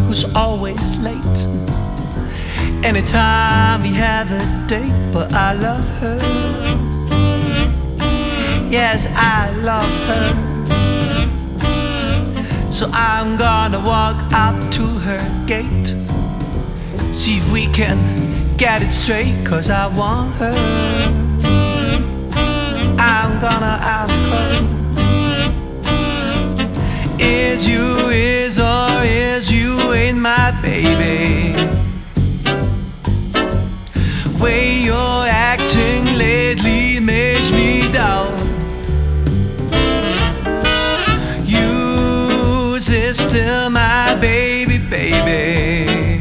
who's always late. Anytime we have a date, but I love her. Yes, I love her. So I'm gonna walk up to her gate, see if we can get it straight, 'cause I want her. I'm gonna ask her, is or is you ain't my baby? Way you're acting lately makes me doubt. You is still my baby, baby.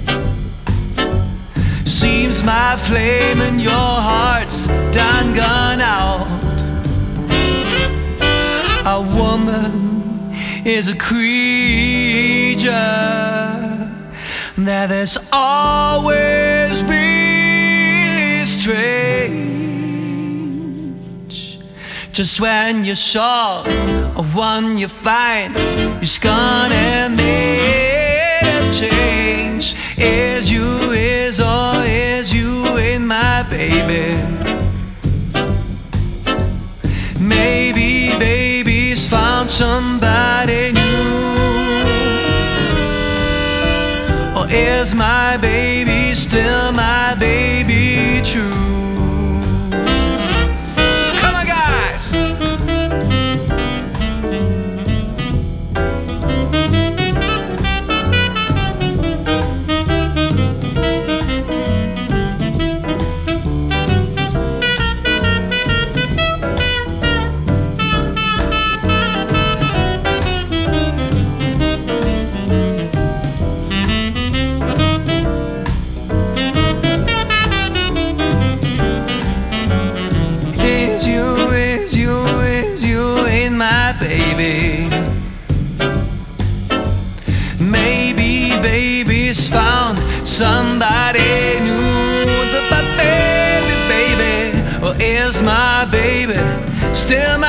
Seems my flame in your heart's done gone out. A woman is a creature that has always been strange. Just when you're sure of one you find, you're gonna make a change. Is or is you ain't my baby? Maybe baby's found somebody new. Or is my baby still my baby true? Come on, guys! Baby, maybe baby's found somebody new. But baby, or is my baby still my